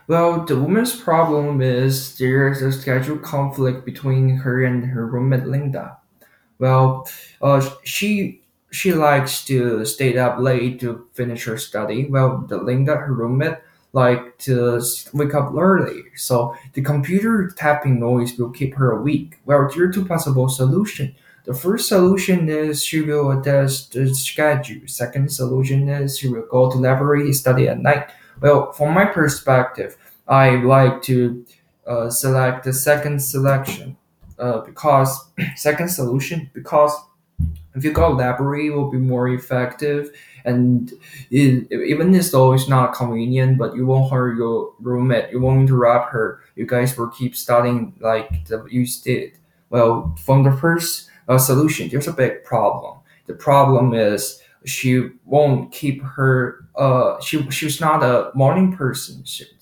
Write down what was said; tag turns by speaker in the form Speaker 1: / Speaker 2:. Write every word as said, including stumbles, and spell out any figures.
Speaker 1: Well, the woman's problem is there's a schedule conflict between her and her roommate Linda. Well, uh, she she likes to stay up late to finish her study. Well, the Linda, her roommate, like to s- wake up early. So the computer tapping noise will keep her awake. Well, there are two possible solutions. The first solution is she will adjust the schedule. Second solution is she will go to library and study at night. Well, from my perspective, I like to uh, select the second selection uh, because second solution because if you go library, it will be more effective, and it, even though it's not convenient, but you won't hurt your roommate, you won't interrupt her, you guys will keep studying like the, you did. Well, from the first uh, solution, there's a big problem. The problem is she won't keep her uh she she's not a morning person. She,